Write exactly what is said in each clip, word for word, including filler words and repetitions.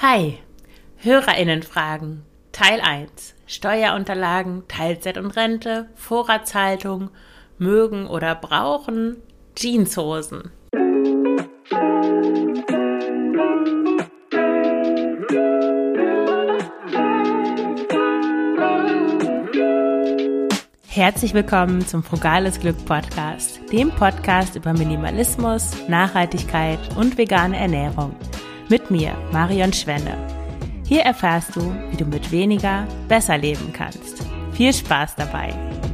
Hi, HörerInnenfragen, Teil eins, Steuerunterlagen, Teilzeit und Rente, Vorratshaltung, mögen oder brauchen, Jeanshosen. Herzlich willkommen zum Frugales Glück Podcast, dem Podcast über Minimalismus, Nachhaltigkeit und vegane Ernährung. Mit mir, Marion Schwenne. Hier erfährst du, wie du mit weniger besser leben kannst. Viel Spaß dabei!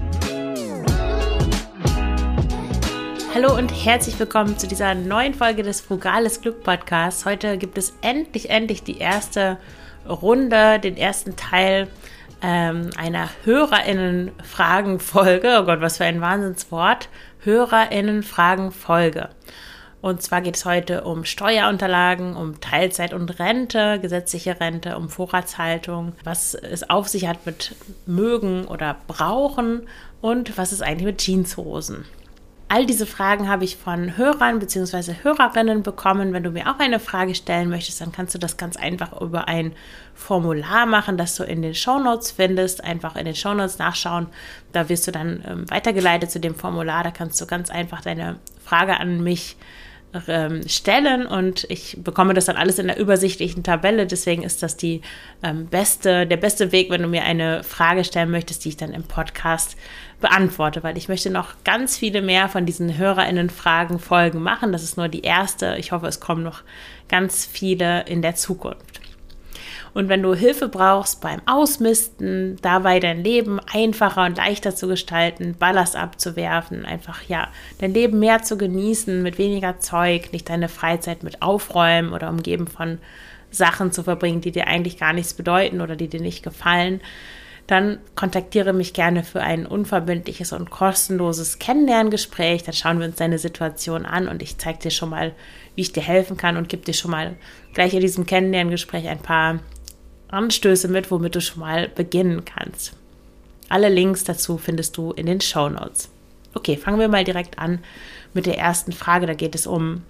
Hallo und herzlich willkommen zu dieser neuen Folge des Frugales Glück Podcasts. Heute gibt es endlich, endlich die erste Runde, den ersten Teil ähm, einer HörerInnen-Fragen-Folge. Oh Gott, was für ein Wahnsinnswort. HörerInnen-Fragen-Folge. Und zwar geht es heute um Steuerunterlagen, um Teilzeit und Rente, gesetzliche Rente, um Vorratshaltung, was es auf sich hat mit mögen oder brauchen und was ist eigentlich mit Jeanshosen. All diese Fragen habe ich von Hörern bzw. Hörerinnen bekommen. Wenn du mir auch eine Frage stellen möchtest, dann kannst du das ganz einfach über ein Formular machen, das du in den Shownotes findest. Einfach in den Shownotes nachschauen. Da wirst du dann ähm, weitergeleitet zu dem Formular. Da kannst du ganz einfach deine Frage an mich ähm, stellen und ich bekomme das dann alles in der übersichtlichen Tabelle. Deswegen ist das die ähm, beste, der beste Weg, wenn du mir eine Frage stellen möchtest, die ich dann im Podcast beantworte, weil ich möchte noch ganz viele mehr von diesen HörerInnen-Fragen-Folgen machen. Das ist nur die erste. Ich hoffe, es kommen noch ganz viele in der Zukunft. Und wenn du Hilfe brauchst beim Ausmisten, dabei dein Leben einfacher und leichter zu gestalten, Ballast abzuwerfen, einfach ja, dein Leben mehr zu genießen, mit weniger Zeug, nicht deine Freizeit mit Aufräumen oder umgeben von Sachen zu verbringen, die dir eigentlich gar nichts bedeuten oder die dir nicht gefallen, dann kontaktiere mich gerne für ein unverbindliches und kostenloses Kennenlerngespräch. Dann schauen wir uns deine Situation an und ich zeige dir schon mal, wie ich dir helfen kann und gebe dir schon mal gleich in diesem Kennenlerngespräch ein paar Anstöße mit, womit du schon mal beginnen kannst. Alle Links dazu findest du in den Shownotes. Okay, fangen wir mal direkt an mit der ersten Frage. Da geht es um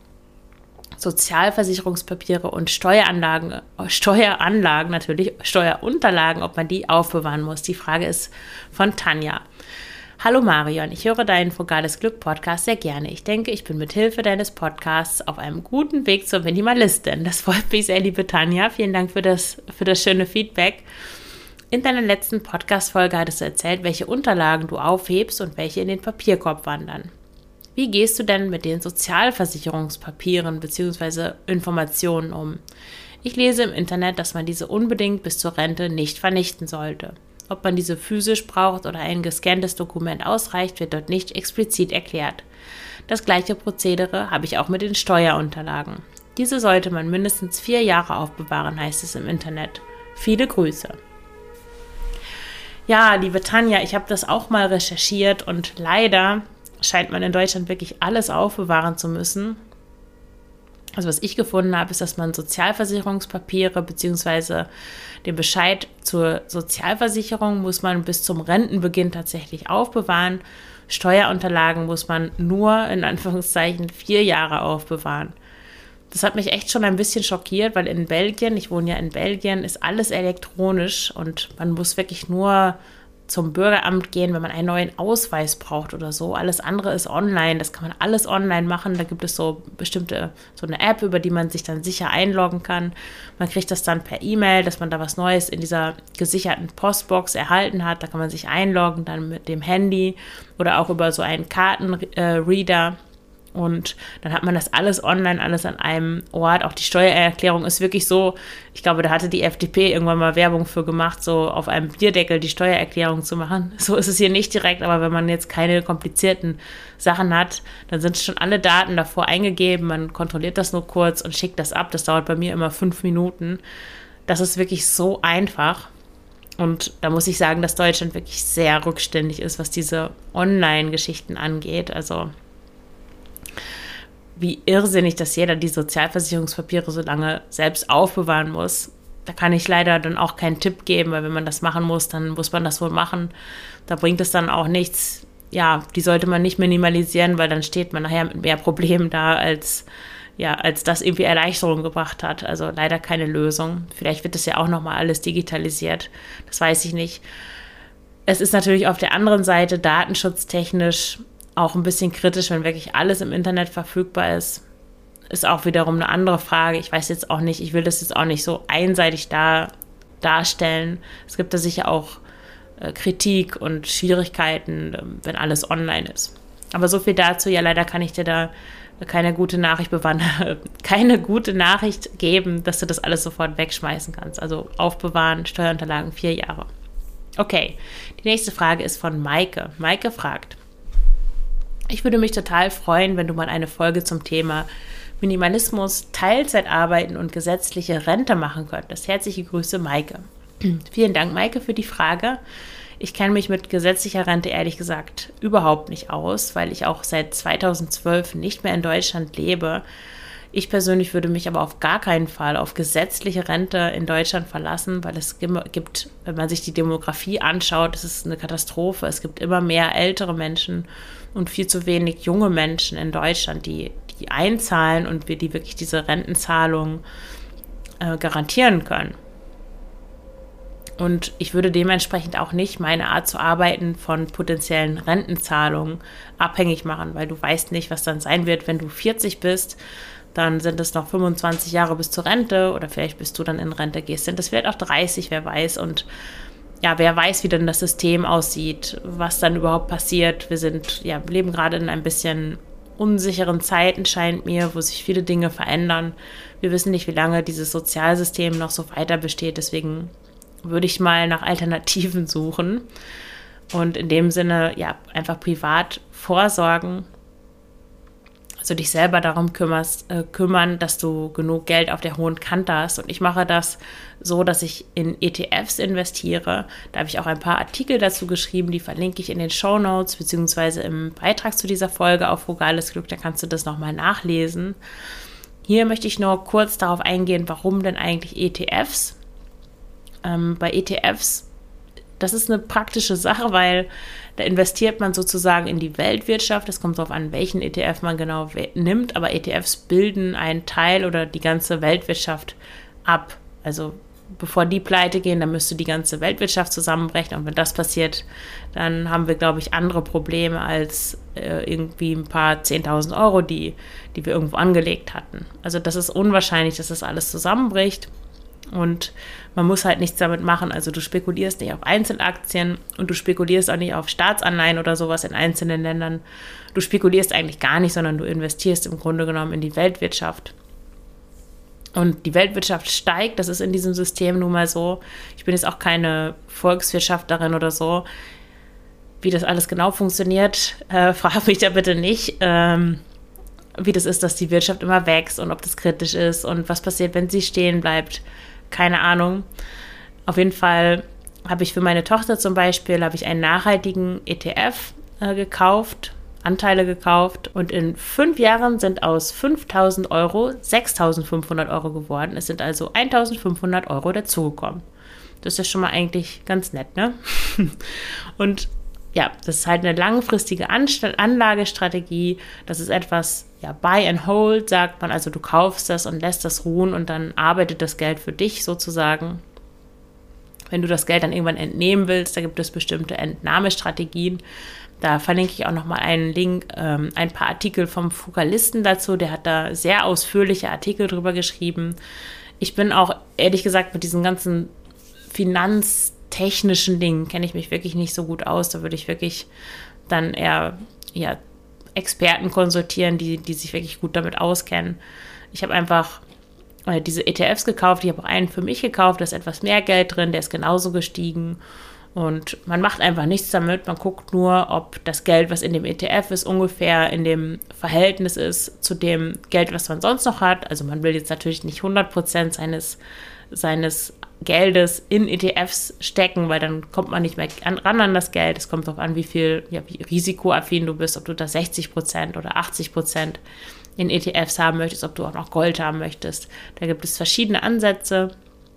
Sozialversicherungspapiere und Steueranlagen, Steueranlagen natürlich, Steuerunterlagen, ob man die aufbewahren muss. Die Frage ist von Tanja. Hallo Marion, ich höre deinen Frugales Glück Podcast sehr gerne. Ich denke, ich bin mit Hilfe deines Podcasts auf einem guten Weg zur Minimalistin. Das freut mich sehr, liebe Tanja. Vielen Dank für das, für das schöne Feedback. In deiner letzten Podcast-Folge hattest du erzählt, welche Unterlagen du aufhebst und welche in den Papierkorb wandern. Wie gehst du denn mit den Sozialversicherungspapieren bzw. Informationen um? Ich lese im Internet, dass man diese unbedingt bis zur Rente nicht vernichten sollte. Ob man diese physisch braucht oder ein gescanntes Dokument ausreicht, wird dort nicht explizit erklärt. Das gleiche Prozedere habe ich auch mit den Steuerunterlagen. Diese sollte man mindestens vier Jahre aufbewahren, heißt es im Internet. Viele Grüße. Ja, liebe Tanja, ich habe das auch mal recherchiert und leider scheint man in Deutschland wirklich alles aufbewahren zu müssen. Also was ich gefunden habe, ist, dass man Sozialversicherungspapiere bzw. den Bescheid zur Sozialversicherung muss man bis zum Rentenbeginn tatsächlich aufbewahren. Steuerunterlagen muss man nur in Anführungszeichen vier Jahre aufbewahren. Das hat mich echt schon ein bisschen schockiert, weil in Belgien, ich wohne ja in Belgien, ist alles elektronisch und man muss wirklich nur zum Bürgeramt gehen, wenn man einen neuen Ausweis braucht oder so. Alles andere ist online, das kann man alles online machen. Da gibt es so bestimmte, so eine App, über die man sich dann sicher einloggen kann. Man kriegt das dann per E-Mail, dass man da was Neues in dieser gesicherten Postbox erhalten hat. Da kann man sich einloggen, dann mit dem Handy oder auch über so einen Kartenreader. Und dann hat man das alles online, alles an einem Ort. Auch die Steuererklärung ist wirklich so, ich glaube, da hatte die F D P irgendwann mal Werbung für gemacht, so auf einem Bierdeckel die Steuererklärung zu machen. So ist es hier nicht direkt, aber wenn man jetzt keine komplizierten Sachen hat, dann sind schon alle Daten davor eingegeben. Man kontrolliert das nur kurz und schickt das ab. Das dauert bei mir immer fünf Minuten. Das ist wirklich so einfach. Und da muss ich sagen, dass Deutschland wirklich sehr rückständig ist, was diese Online-Geschichten angeht. Also wie irrsinnig, dass jeder die Sozialversicherungspapiere so lange selbst aufbewahren muss. Da kann ich leider dann auch keinen Tipp geben, weil wenn man das machen muss, dann muss man das wohl machen. Da bringt es dann auch nichts. Ja, die sollte man nicht minimalisieren, weil dann steht man nachher mit mehr Problemen da, als ja, als das irgendwie Erleichterung gebracht hat. Also leider keine Lösung. Vielleicht wird das ja auch nochmal alles digitalisiert. Das weiß ich nicht. Es ist natürlich auf der anderen Seite datenschutztechnisch auch ein bisschen kritisch, wenn wirklich alles im Internet verfügbar ist. Ist auch wiederum eine andere Frage. Ich weiß jetzt auch nicht, ich will das jetzt auch nicht so einseitig da, darstellen. Es gibt da sicher auch äh, Kritik und Schwierigkeiten, äh, wenn alles online ist. Aber so viel dazu. Ja, leider kann ich dir da keine gute Nachricht bewahren, keine gute Nachricht geben, dass du das alles sofort wegschmeißen kannst. Also aufbewahren, Steuerunterlagen, vier Jahre. Okay, die nächste Frage ist von Maike. Maike fragt: Ich würde mich total freuen, wenn du mal eine Folge zum Thema Minimalismus, Teilzeitarbeiten und gesetzliche Rente machen könntest. Herzliche Grüße, Maike. Vielen Dank, Maike, für die Frage. Ich kenne mich mit gesetzlicher Rente ehrlich gesagt überhaupt nicht aus, weil ich auch seit zweitausendzwölf nicht mehr in Deutschland lebe. Ich persönlich würde mich aber auf gar keinen Fall auf gesetzliche Rente in Deutschland verlassen, weil es gibt, wenn man sich die Demografie anschaut, es ist eine Katastrophe. Es gibt immer mehr ältere Menschen und viel zu wenig junge Menschen in Deutschland, die, die einzahlen und wir die wirklich diese Rentenzahlung äh, garantieren können. Und ich würde dementsprechend auch nicht meine Art zu arbeiten von potenziellen Rentenzahlungen abhängig machen, weil du weißt nicht, was dann sein wird, wenn du vierzig bist. Dann sind es noch fünfundzwanzig Jahre bis zur Rente oder vielleicht bis du dann in Rente gehst. Sind es vielleicht auch dreißig, wer weiß. Und ja, wer weiß, wie denn das System aussieht, was dann überhaupt passiert. Wir sind, ja, leben gerade in ein bisschen unsicheren Zeiten, scheint mir, wo sich viele Dinge verändern. Wir wissen nicht, wie lange dieses Sozialsystem noch so weiter besteht. Deswegen würde ich mal nach Alternativen suchen und in dem Sinne ja einfach privat vorsorgen, also dich selber darum kümmerst, äh, kümmern, dass du genug Geld auf der hohen Kante hast. Und ich mache das so, dass ich in E T Fs investiere. Da habe ich auch ein paar Artikel dazu geschrieben, die verlinke ich in den Shownotes beziehungsweise im Beitrag zu dieser Folge auf Frugales Glück, da kannst du das nochmal nachlesen. Hier möchte ich nur kurz darauf eingehen, warum denn eigentlich E T Fs? Ähm, bei E T Fs, das ist eine praktische Sache, weil da investiert man sozusagen in die Weltwirtschaft. Es kommt darauf an, welchen E T F man genau we- nimmt, aber E T Fs bilden einen Teil oder die ganze Weltwirtschaft ab. Also bevor die pleite gehen, dann müsste die ganze Weltwirtschaft zusammenbrechen und wenn das passiert, dann haben wir, glaube ich, andere Probleme als äh, irgendwie ein paar zehntausend Euro, die, die wir irgendwo angelegt hatten. Also das ist unwahrscheinlich, dass das alles zusammenbricht. Und man muss halt nichts damit machen. Also du spekulierst nicht auf Einzelaktien und du spekulierst auch nicht auf Staatsanleihen oder sowas in einzelnen Ländern. Du spekulierst eigentlich gar nicht, sondern du investierst im Grunde genommen in die Weltwirtschaft. Und die Weltwirtschaft steigt, das ist in diesem System nun mal so. Ich bin jetzt auch keine Volkswirtschafterin oder so. Wie das alles genau funktioniert, äh, frag mich da bitte nicht. Ähm, wie das ist, dass die Wirtschaft immer wächst und ob das kritisch ist und was passiert, wenn sie stehen bleibt. Keine Ahnung. Auf jeden Fall habe ich für meine Tochter zum Beispiel habe ich einen nachhaltigen E T F äh, gekauft, Anteile gekauft und in fünf Jahren sind aus fünftausend Euro sechstausendfünfhundert Euro geworden. Es sind also eintausendfünfhundert Euro dazugekommen. Das ist ja schon mal eigentlich ganz nett, ne? Und ja, das ist halt eine langfristige Anst- Anlagestrategie. Das ist etwas, ja, buy and hold, sagt man. Also du kaufst das und lässt das ruhen und dann arbeitet das Geld für dich sozusagen. Wenn du das Geld dann irgendwann entnehmen willst, da gibt es bestimmte Entnahmestrategien. Da verlinke ich auch nochmal einen Link, ähm, ein paar Artikel vom Frugalisten dazu. Der hat da sehr ausführliche Artikel drüber geschrieben. Ich bin auch, ehrlich gesagt, mit diesen ganzen finanztechnischen Dingen kenne ich mich wirklich nicht so gut aus. Da würde ich wirklich dann eher ja, Experten konsultieren, die, die sich wirklich gut damit auskennen. Ich habe einfach äh, diese E T Fs gekauft. Ich habe auch einen für mich gekauft. Da ist etwas mehr Geld drin. Der ist genauso gestiegen. Und man macht einfach nichts damit. Man guckt nur, ob das Geld, was in dem E T F ist, ungefähr in dem Verhältnis ist zu dem Geld, was man sonst noch hat. Also man will jetzt natürlich nicht hundert Prozent seines, seines Geldes in E T Fs stecken, weil dann kommt man nicht mehr an, ran an das Geld. Es kommt darauf an, wie viel ja, wie risikoaffin du bist, ob du da sechzig Prozent oder achtzig Prozent in E T Fs haben möchtest, ob du auch noch Gold haben möchtest. Da gibt es verschiedene Ansätze.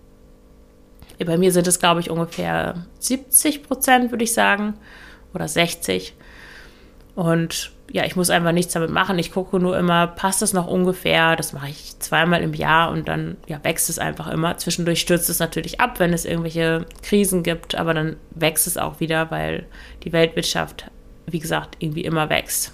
Bei mir sind es, glaube ich, ungefähr siebzig Prozent, würde ich sagen, oder sechzig. Und ja, ich muss einfach nichts damit machen. Ich gucke nur immer, passt das noch ungefähr? Das mache ich zweimal im Jahr und dann ja, wächst es einfach immer. Zwischendurch stürzt es natürlich ab, wenn es irgendwelche Krisen gibt, aber dann wächst es auch wieder, weil die Weltwirtschaft, wie gesagt, irgendwie immer wächst.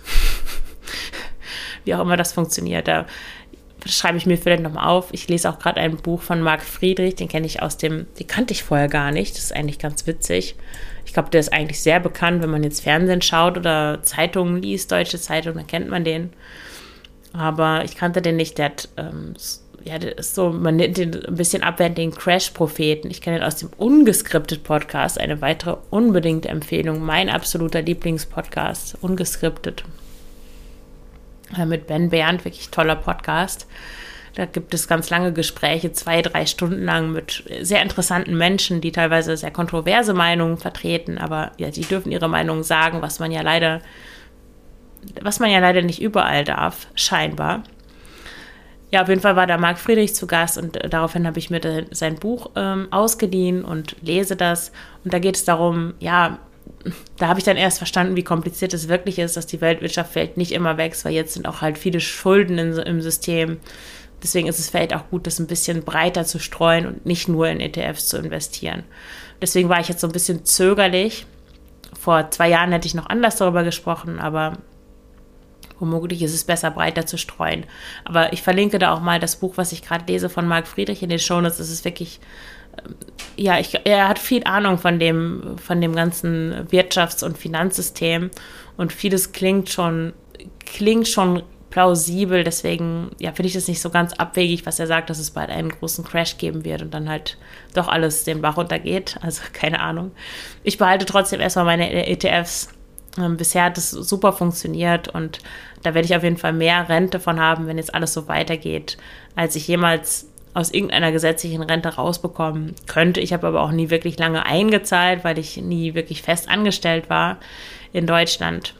Wie auch immer das funktioniert. Da schreibe ich mir vielleicht nochmal auf. Ich lese auch gerade ein Buch von Marc Friedrich, den kenne ich aus dem, den kannte ich vorher gar nicht. Das ist eigentlich ganz witzig. Ich glaube, der ist eigentlich sehr bekannt, wenn man jetzt Fernsehen schaut oder Zeitungen liest, deutsche Zeitungen, dann kennt man den. Aber ich kannte den nicht. Der hat, ähm, ja, der ist so, man nennt den ein bisschen abwertend den Crash-Propheten. Ich kenne den aus dem Ungeskriptet-Podcast, eine weitere unbedingte Empfehlung. Mein absoluter Lieblingspodcast, Ungeskriptet. Äh, mit Ben Bernd, wirklich toller Podcast. Da gibt es ganz lange Gespräche, zwei, drei Stunden lang mit sehr interessanten Menschen, die teilweise sehr kontroverse Meinungen vertreten, aber ja, die dürfen ihre Meinung sagen, was man ja leider, was man ja leider nicht überall darf, scheinbar. Ja, auf jeden Fall war da Marc Friedrich zu Gast und äh, daraufhin habe ich mir de, sein Buch ähm, ausgeliehen und lese das. Und da geht es darum, ja, da habe ich dann erst verstanden, wie kompliziert es wirklich ist, dass die Weltwirtschaft vielleicht nicht immer wächst, weil jetzt sind auch halt viele Schulden in, im System. Deswegen ist es vielleicht auch gut, das ein bisschen breiter zu streuen und nicht nur in E T Fs zu investieren. Deswegen war ich jetzt so ein bisschen zögerlich. Vor zwei Jahren hätte ich noch anders darüber gesprochen, aber womöglich ist es besser, breiter zu streuen. Aber ich verlinke da auch mal das Buch, was ich gerade lese von Marc Friedrich in den Shownotes. Das ist wirklich, ja, ich, er hat viel Ahnung von dem, von dem ganzen Wirtschafts- und Finanzsystem und vieles klingt schon, klingt schon plausibel, deswegen ja, finde ich das nicht so ganz abwegig, was er sagt, dass es bald einen großen Crash geben wird und dann halt doch alles den Bach runtergeht. Also keine Ahnung. Ich behalte trotzdem erstmal meine E T Fs. Ähm, bisher hat es super funktioniert und da werde ich auf jeden Fall mehr Rente von haben, wenn jetzt alles so weitergeht, als ich jemals aus irgendeiner gesetzlichen Rente rausbekommen könnte. Ich habe aber auch nie wirklich lange eingezahlt, weil ich nie wirklich fest angestellt war in Deutschland.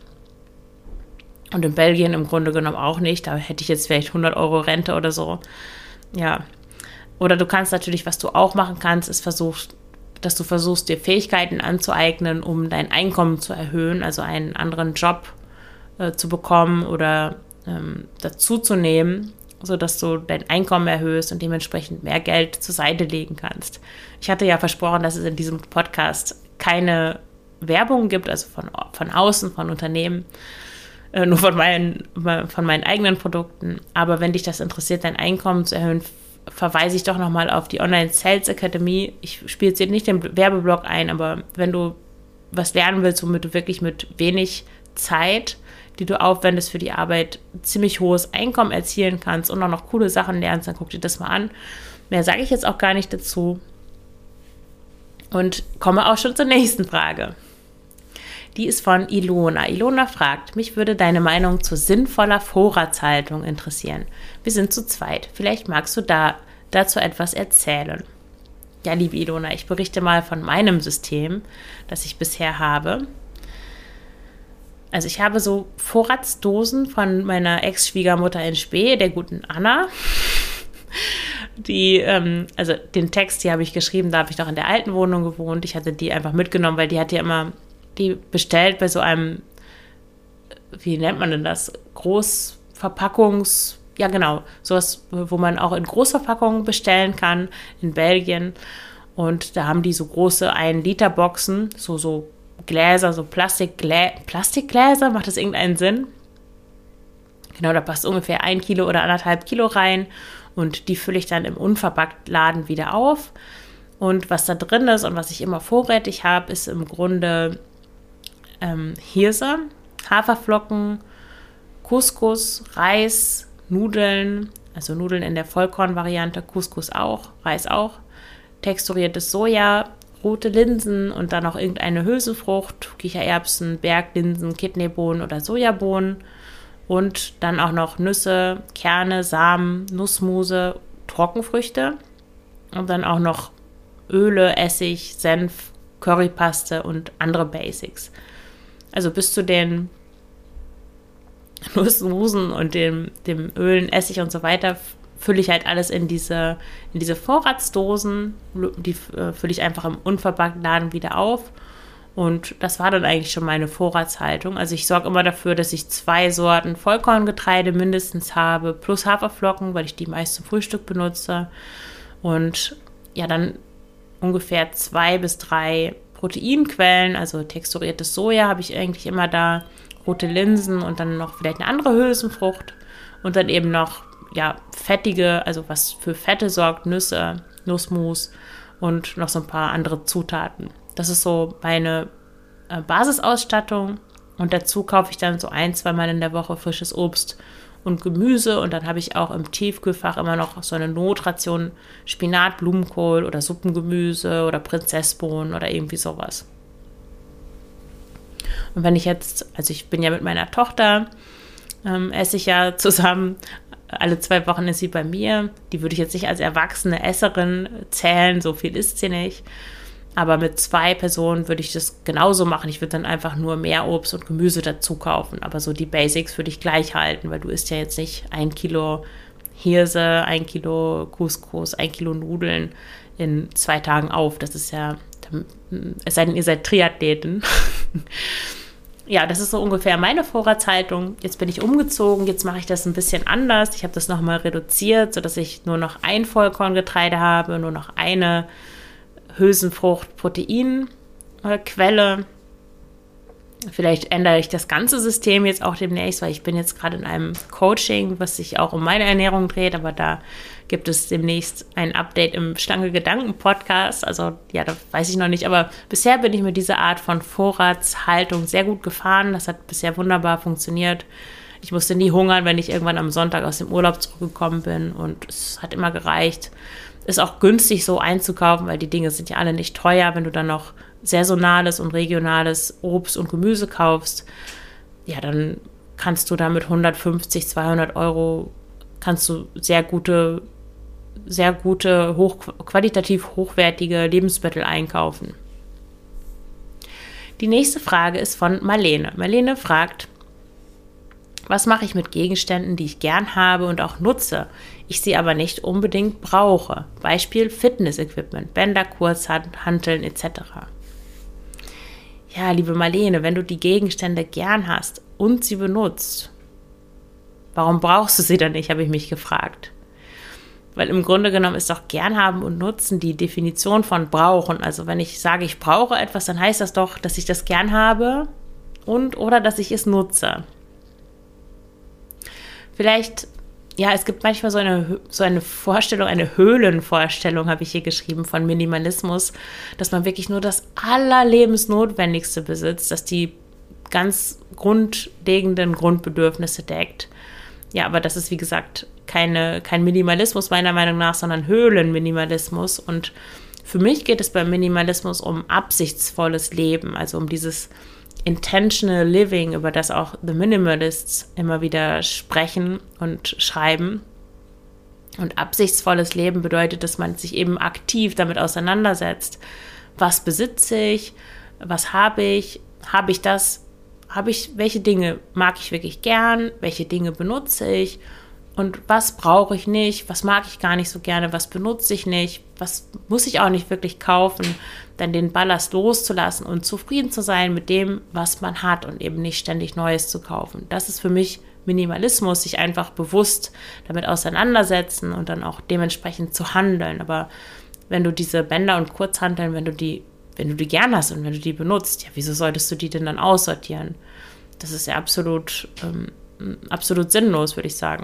Und in Belgien im Grunde genommen auch nicht. Da hätte ich jetzt vielleicht hundert Euro Rente oder so. Ja. Oder du kannst natürlich, was du auch machen kannst, ist versuchst, dass du versuchst, dir Fähigkeiten anzueignen, um dein Einkommen zu erhöhen, also einen anderen Job äh, zu bekommen oder ähm, dazu zu nehmen, sodass du dein Einkommen erhöhst und dementsprechend mehr Geld zur Seite legen kannst. Ich hatte ja versprochen, dass es in diesem Podcast keine Werbung gibt, also von, von außen, von Unternehmen, nur von meinen, von meinen eigenen Produkten. Aber wenn dich das interessiert, dein Einkommen zu erhöhen, verweise ich doch nochmal auf die Online Sales Academy. Ich spiele jetzt nicht den Werbeblock ein, aber wenn du was lernen willst, womit du wirklich mit wenig Zeit, die du aufwendest für die Arbeit, ziemlich hohes Einkommen erzielen kannst und auch noch coole Sachen lernst, dann guck dir das mal an. Mehr sage ich jetzt auch gar nicht dazu. Und komme auch schon zur nächsten Frage. Die ist von Ilona. Ilona fragt, mich würde deine Meinung zu sinnvoller Vorratshaltung interessieren. Wir sind zu zweit. Vielleicht magst du da dazu etwas erzählen. Ja, liebe Ilona, ich berichte mal von meinem System, das ich bisher habe. Also ich habe so Vorratsdosen von meiner Ex-Schwiegermutter in Spee, der guten Anna. Die, ähm, also den Text, die habe ich geschrieben, da habe ich noch in der alten Wohnung gewohnt. Ich hatte die einfach mitgenommen, weil die hat ja immer die bestellt bei so einem, wie nennt man denn das, Großverpackungs, ja genau, sowas, wo man auch in Großverpackungen bestellen kann, in Belgien. Und da haben die so große ein Liter Boxen, so, so Gläser, so Plastikglä- Plastikgläser, macht das irgendeinen Sinn? Genau, da passt ungefähr ein Kilo oder anderthalb Kilo rein und die fülle ich dann im Unverpackt-Laden wieder auf. Und was da drin ist und was ich immer vorrätig habe, ist im Grunde ähm, Hirse, Haferflocken, Couscous, Reis, Nudeln, also Nudeln in der Vollkornvariante, Couscous auch, Reis auch, texturiertes Soja, rote Linsen und dann noch irgendeine Hülsenfrucht, Kichererbsen, Berglinsen, Kidneybohnen oder Sojabohnen und dann auch noch Nüsse, Kerne, Samen, Nussmuse, Trockenfrüchte und dann auch noch Öle, Essig, Senf, Currypaste und andere Basics. Also bis zu den Nussmusen und dem, dem Ölen, Essig und so weiter fülle ich halt alles in diese, in diese Vorratsdosen. Die äh, fülle ich einfach im unverpackten Laden wieder auf. Und das war dann eigentlich schon meine Vorratshaltung. Also ich sorge immer dafür, dass ich zwei Sorten Vollkorngetreide mindestens habe, plus Haferflocken, weil ich die meist zum Frühstück benutze. Und ja, dann ungefähr zwei bis drei Proteinquellen, also texturiertes Soja habe ich eigentlich immer da, rote Linsen und dann noch vielleicht eine andere Hülsenfrucht und dann eben noch ja, fettige, also was für Fette sorgt, Nüsse, Nussmus und noch so ein paar andere Zutaten. Das ist so meine äh, Basisausstattung und dazu kaufe ich dann so ein, zweimal in der Woche frisches Obst und Gemüse und dann habe ich auch im Tiefkühlfach immer noch so eine Notration Spinat, Blumenkohl oder Suppengemüse oder Prinzessbohnen oder irgendwie sowas. Und wenn ich jetzt, also ich bin ja mit meiner Tochter, ähm, esse ich ja zusammen, alle zwei Wochen ist sie bei mir. Die würde ich jetzt nicht als erwachsene Esserin zählen, so viel isst sie nicht. Aber mit zwei Personen würde ich das genauso machen. Ich würde dann einfach nur mehr Obst und Gemüse dazu kaufen. Aber so die Basics würde ich gleich halten, weil du isst ja jetzt nicht ein Kilo Hirse, ein Kilo Couscous, ein Kilo Nudeln in zwei Tagen auf. Das ist ja, es sei denn, ihr seid Triathleten. Ja, das ist so ungefähr meine Vorratshaltung. Jetzt bin ich umgezogen, jetzt mache ich das ein bisschen anders. Ich habe das nochmal reduziert, sodass ich nur noch ein Vollkorngetreide habe, nur noch eine Hülsenfrucht-Proteinquelle. Vielleicht ändere ich das ganze System jetzt auch demnächst, weil ich bin jetzt gerade in einem Coaching, was sich auch um meine Ernährung dreht, aber da gibt es demnächst ein Update im Schlanke Gedanken Podcast. Also ja, da weiß ich noch nicht, aber bisher bin ich mit dieser Art von Vorratshaltung sehr gut gefahren. Das hat bisher wunderbar funktioniert. Ich musste nie hungern, wenn ich irgendwann am Sonntag aus dem Urlaub zurückgekommen bin und es hat immer gereicht. Ist auch günstig so einzukaufen, weil die Dinge sind ja alle nicht teuer, wenn du dann noch saisonales und regionales Obst und Gemüse kaufst. Ja, dann kannst du damit hundertfünfzig, zweihundert Euro kannst du sehr gute, sehr gute, hoch, qualitativ hochwertige Lebensmittel einkaufen. Die nächste Frage ist von Marlene. Marlene fragt, was mache ich mit Gegenständen, die ich gern habe und auch nutze, ich sie aber nicht unbedingt brauche? Beispiel Fitness-Equipment, Bänder, Kurzhanteln et cetera. Ja, liebe Marlene, wenn du die Gegenstände gern hast und sie benutzt, warum brauchst du sie dann nicht, habe ich mich gefragt. Weil im Grunde genommen ist doch gern haben und nutzen die Definition von brauchen. Also wenn ich sage, ich brauche etwas, dann heißt das doch, dass ich das gern habe und oder dass ich es nutze. Vielleicht, ja, es gibt manchmal so eine, so eine Vorstellung, eine Höhlenvorstellung, habe ich hier geschrieben, von Minimalismus, dass man wirklich nur das Allerlebensnotwendigste besitzt, dass die ganz grundlegenden Grundbedürfnisse deckt. Ja, aber das ist, wie gesagt, keine, kein Minimalismus meiner Meinung nach, sondern Höhlenminimalismus. Und für mich geht es beim Minimalismus um absichtsvolles Leben, also um dieses Intentional Living, über das auch The Minimalists immer wieder sprechen und schreiben. Und absichtsvolles Leben bedeutet, dass man sich eben aktiv damit auseinandersetzt. Was besitze ich? Was habe ich? Habe ich das? Habe ich, welche Dinge mag ich wirklich gern? Welche Dinge benutze ich? Und was brauche ich nicht? Was mag ich gar nicht so gerne? Was benutze ich nicht? Was muss ich auch nicht wirklich kaufen? Dann den Ballast loszulassen und zufrieden zu sein mit dem, was man hat und eben nicht ständig Neues zu kaufen. Das ist für mich Minimalismus, sich einfach bewusst damit auseinandersetzen und dann auch dementsprechend zu handeln. Aber wenn du diese Bänder und Kurzhanteln, wenn du die, wenn du die gern hast und wenn du die benutzt, ja, wieso solltest du die denn dann aussortieren? Das ist ja absolut, ähm, absolut sinnlos, würde ich sagen.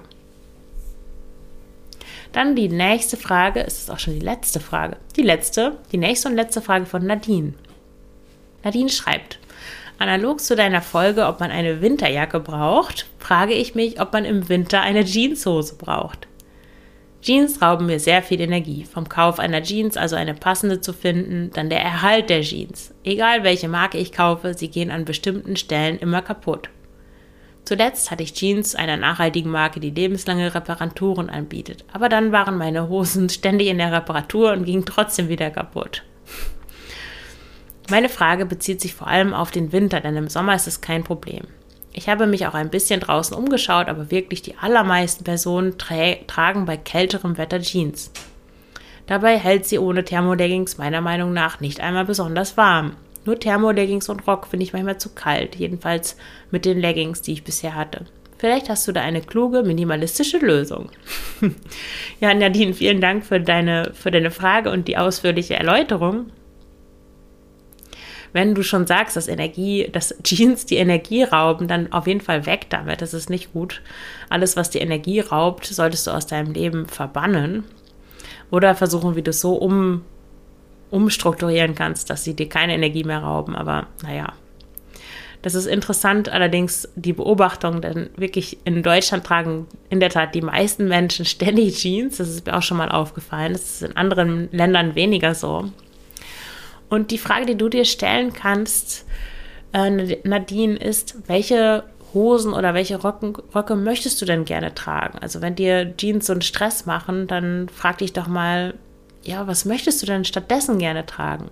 Dann die nächste Frage, es ist auch schon die letzte Frage, die letzte, die nächste und letzte Frage von Nadine. Nadine schreibt, analog zu deiner Folge, ob man eine Winterjacke braucht, frage ich mich, ob man im Winter eine Jeanshose braucht. Jeans rauben mir sehr viel Energie. Vom Kauf einer Jeans, also eine passende zu finden, dann der Erhalt der Jeans. Egal welche Marke ich kaufe, sie gehen an bestimmten Stellen immer kaputt. Zuletzt hatte ich Jeans einer nachhaltigen Marke, die lebenslange Reparaturen anbietet. Aber dann waren meine Hosen ständig in der Reparatur und gingen trotzdem wieder kaputt. Meine Frage bezieht sich vor allem auf den Winter, denn im Sommer ist es kein Problem. Ich habe mich auch ein bisschen draußen umgeschaut, aber wirklich die allermeisten Personen tra- tragen bei kälterem Wetter Jeans. Dabei hält sie ohne Thermoleggings meiner Meinung nach nicht einmal besonders warm. Nur Thermoleggings und Rock finde ich manchmal zu kalt, jedenfalls mit den Leggings, die ich bisher hatte. Vielleicht hast du da eine kluge, minimalistische Lösung. Ja, Nadine, vielen Dank für deine, für deine Frage und die ausführliche Erläuterung. Wenn du schon sagst, dass Energie, dass Jeans die Energie rauben, dann auf jeden Fall weg damit. Das ist nicht gut. Alles, was die Energie raubt, solltest du aus deinem Leben verbannen. Oder versuchen, wie du es so um, umstrukturieren kannst, dass sie dir keine Energie mehr rauben. Aber naja, das ist interessant, allerdings die Beobachtung, denn wirklich in Deutschland tragen in der Tat die meisten Menschen ständig Jeans. Das ist mir auch schon mal aufgefallen. Das ist in anderen Ländern weniger so. Und die Frage, die du dir stellen kannst, äh, Nadine, ist, welche Hosen oder welche Röcken, Röcke möchtest du denn gerne tragen? Also wenn dir Jeans so einen Stress machen, dann frag dich doch mal, ja, was möchtest du denn stattdessen gerne tragen?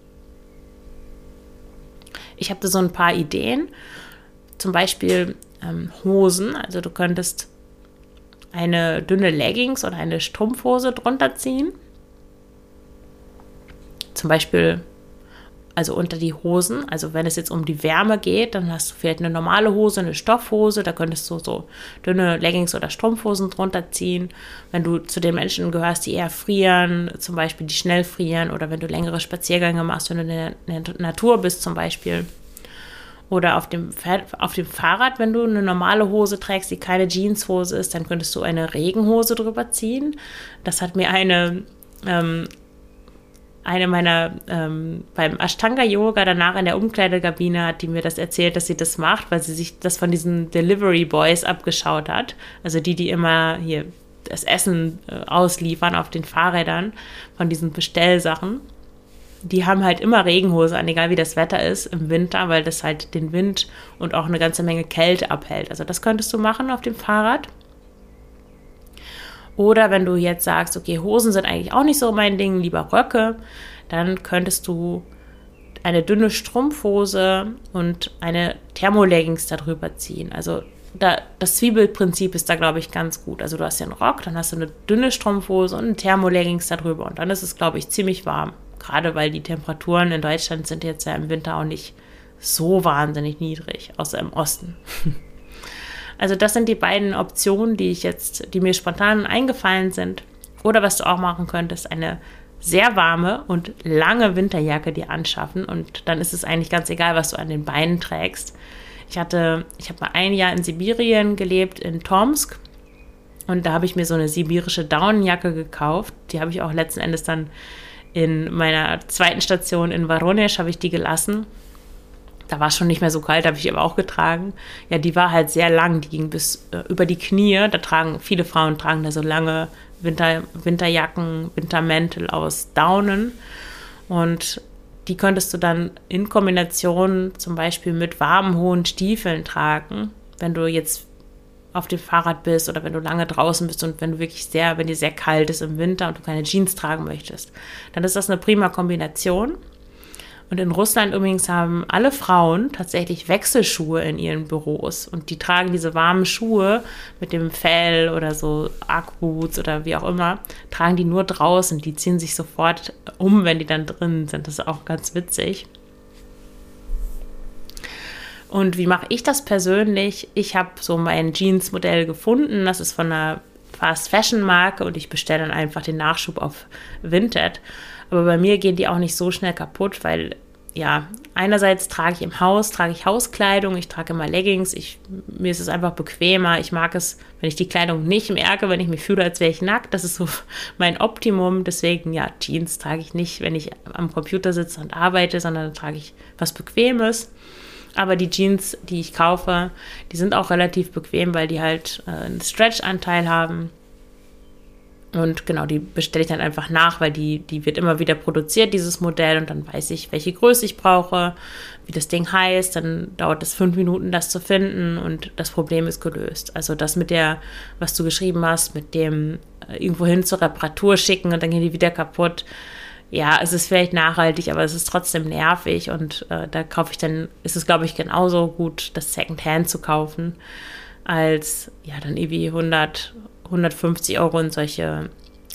Ich habe da so ein paar Ideen, zum Beispiel ähm, Hosen. Also du könntest eine dünne Leggings oder eine Strumpfhose drunter ziehen. Zum Beispiel, also unter die Hosen, also wenn es jetzt um die Wärme geht, dann hast du vielleicht eine normale Hose, eine Stoffhose, da könntest du so dünne Leggings oder Strumpfhosen drunter ziehen. Wenn du zu den Menschen gehörst, die eher frieren, zum Beispiel die schnell frieren, oder wenn du längere Spaziergänge machst, wenn du in der, in der Natur bist zum Beispiel. Oder auf dem, auf dem Fahrrad, wenn du eine normale Hose trägst, die keine Jeanshose ist, dann könntest du eine Regenhose drüber ziehen. Das hat mir eine... Ähm, Eine meiner, ähm, beim Ashtanga-Yoga danach in der Umkleidekabine hat die mir das erzählt, dass sie das macht, weil sie sich das von diesen Delivery Boys abgeschaut hat. Also die, die immer hier das Essen äh, ausliefern auf den Fahrrädern von diesen Bestellsachen. Die haben halt immer Regenhose an, egal wie das Wetter ist im Winter, weil das halt den Wind und auch eine ganze Menge Kälte abhält. Also das könntest du machen auf dem Fahrrad. Oder wenn du jetzt sagst, okay, Hosen sind eigentlich auch nicht so mein Ding, lieber Röcke, dann könntest du eine dünne Strumpfhose und eine Thermoleggings darüber ziehen. Also da, das Zwiebelprinzip ist da, glaube ich, ganz gut. Also du hast ja einen Rock, dann hast du eine dünne Strumpfhose und eine Thermoleggings darüber. Und dann ist es, glaube ich, ziemlich warm. Gerade weil die Temperaturen in Deutschland sind jetzt ja im Winter auch nicht so wahnsinnig niedrig, außer im Osten. Also das sind die beiden Optionen, die ich jetzt, die mir spontan eingefallen sind. Oder was du auch machen könntest, eine sehr warme und lange Winterjacke dir anschaffen. Und dann ist es eigentlich ganz egal, was du an den Beinen trägst. Ich hatte, ich habe mal ein Jahr in Sibirien gelebt, in Tomsk. Und da habe ich mir so eine sibirische Daunenjacke gekauft. Die habe ich auch letzten Endes dann in meiner zweiten Station in Voronezh habe ich die gelassen. Da war es schon nicht mehr so kalt, habe ich aber auch getragen. Ja, die war halt sehr lang, die ging bis äh, über die Knie. Da tragen, viele Frauen tragen da so lange Winter, Winterjacken, Wintermäntel aus Daunen. Und die könntest du dann in Kombination zum Beispiel mit warmen, hohen Stiefeln tragen, wenn du jetzt auf dem Fahrrad bist oder wenn du lange draußen bist und wenn du wirklich sehr, wenn dir sehr kalt ist im Winter und du keine Jeans tragen möchtest. Dann ist das eine prima Kombination. Und in Russland übrigens haben alle Frauen tatsächlich Wechselschuhe in ihren Büros. Und die tragen diese warmen Schuhe mit dem Fell oder so Ugg-Boots oder wie auch immer, tragen die nur draußen. Die ziehen sich sofort um, wenn die dann drin sind. Das ist auch ganz witzig. Und wie mache ich das persönlich? Ich habe so mein Jeans-Modell gefunden. Das ist von einer Fast-Fashion-Marke und ich bestelle dann einfach den Nachschub auf Vinted. Aber bei mir gehen die auch nicht so schnell kaputt, weil, ja, einerseits trage ich im Haus, trage ich Hauskleidung, ich trage immer Leggings, ich, mir ist es einfach bequemer. Ich mag es, wenn ich die Kleidung nicht merke, wenn ich mich fühle, als wäre ich nackt. Das ist so mein Optimum. Deswegen, ja, Jeans trage ich nicht, wenn ich am Computer sitze und arbeite, sondern dann trage ich was Bequemes. Aber die Jeans, die ich kaufe, die sind auch relativ bequem, weil die halt äh, einen Stretch-Anteil haben. Und genau, die bestelle ich dann einfach nach, weil die, die wird immer wieder produziert, dieses Modell. Und dann weiß ich, welche Größe ich brauche, wie das Ding heißt. Dann dauert es fünf Minuten, das zu finden und das Problem ist gelöst. Also das mit der, was du geschrieben hast, mit dem äh, irgendwo hin zur Reparatur schicken und dann gehen die wieder kaputt. Ja, es ist vielleicht nachhaltig, aber es ist trotzdem nervig. Und äh, da kaufe ich dann, ist es, glaube ich, genauso gut, das Secondhand zu kaufen, als ja dann irgendwie hundert, hundertfünfzig Euro in solche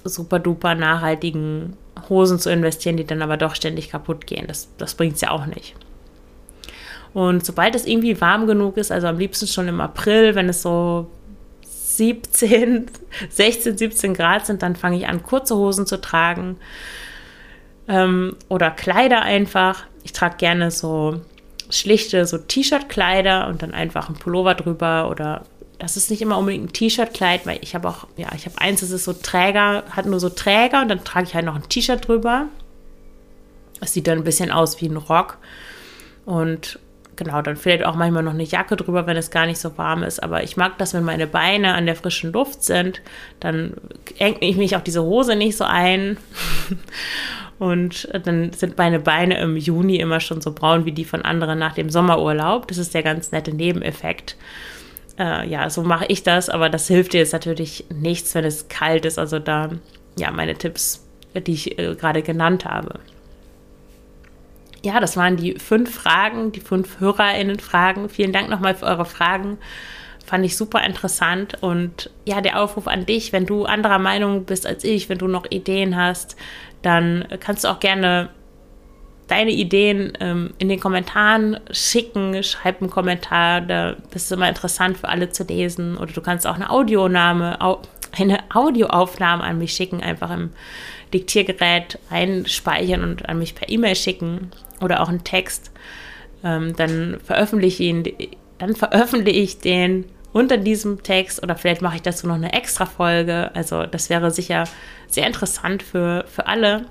super duper nachhaltigen Hosen zu investieren, die dann aber doch ständig kaputt gehen. Das, das bringt es ja auch nicht. Und sobald es irgendwie warm genug ist, also am liebsten schon im April, wenn es so siebzehn, sechzehn, siebzehn Grad sind, dann fange ich an, kurze Hosen zu tragen ähm, oder Kleider einfach. Ich trage gerne so schlichte so T-Shirt-Kleider und dann einfach ein Pullover drüber oder das ist nicht immer unbedingt ein T-Shirt-Kleid, weil ich habe auch, ja, ich habe eins, das ist so Träger, hat nur so Träger und dann trage ich halt noch ein T-Shirt drüber. Das sieht dann ein bisschen aus wie ein Rock und genau, dann vielleicht auch manchmal noch eine Jacke drüber, wenn es gar nicht so warm ist. Aber ich mag das, wenn meine Beine an der frischen Luft sind, dann engt ich mich auch diese Hose nicht so ein. Und dann sind meine Beine im Juni immer schon so braun wie die von anderen nach dem Sommerurlaub. Das ist der ganz nette Nebeneffekt. Äh, ja, so mache ich das, aber das hilft dir jetzt natürlich nichts, wenn es kalt ist. Also da, ja, meine Tipps, die ich äh, gerade genannt habe. Ja, das waren die fünf Fragen, die fünf HörerInnen-Fragen. Vielen Dank nochmal für eure Fragen. Fand ich super interessant. Und ja, der Aufruf an dich, wenn du anderer Meinung bist als ich, wenn du noch Ideen hast, dann kannst du auch gerne deine Ideen ähm, in den Kommentaren schicken. Schreib einen Kommentar, da ist es immer interessant für alle zu lesen. Oder du kannst auch eine Audionahme, au, eine Audioaufnahme an mich schicken, einfach im Diktiergerät einspeichern und an mich per E-Mail schicken oder auch einen Text. Ähm, dann veröffentliche ich ihn, dann veröffentliche ich den unter diesem Text oder vielleicht mache ich dazu noch eine extra Folge. Also das wäre sicher sehr interessant für, für alle.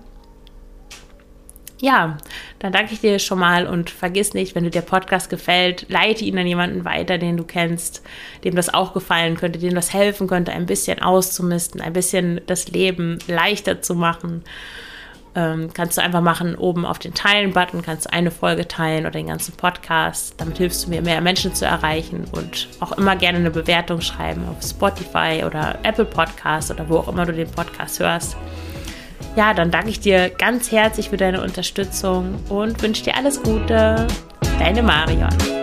Ja, dann danke ich dir schon mal und vergiss nicht, wenn dir der Podcast gefällt, leite ihn an jemanden weiter, den du kennst, dem das auch gefallen könnte, dem das helfen könnte, ein bisschen auszumisten, ein bisschen das Leben leichter zu machen. Ähm, kannst du einfach machen, oben auf den Teilen-Button, kannst du eine Folge teilen oder den ganzen Podcast. Damit hilfst du mir, mehr Menschen zu erreichen und auch immer gerne eine Bewertung schreiben auf Spotify oder Apple Podcast oder wo auch immer du den Podcast hörst. Ja, dann danke ich dir ganz herzlich für deine Unterstützung und wünsche dir alles Gute. Deine Marion.